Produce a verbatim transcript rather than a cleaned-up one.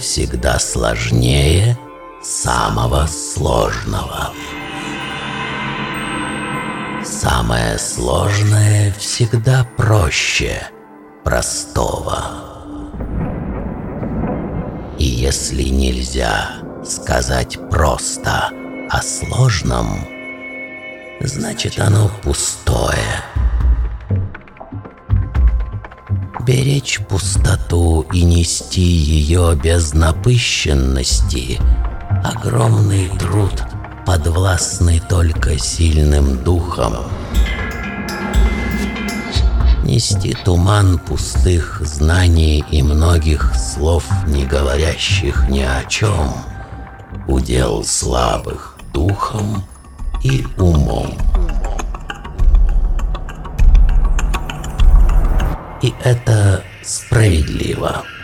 всегда сложнее самого сложного. Самое сложное всегда проще простого. И если нельзя сказать просто о сложном, значит оно пустое. Беречь пустоту и нести ее без напыщенности — огромный труд, подвластный только сильным духом. Нести туман пустых знаний и многих слов, не говорящих ни о чем, удел слабых духом и умом. И это справедливо.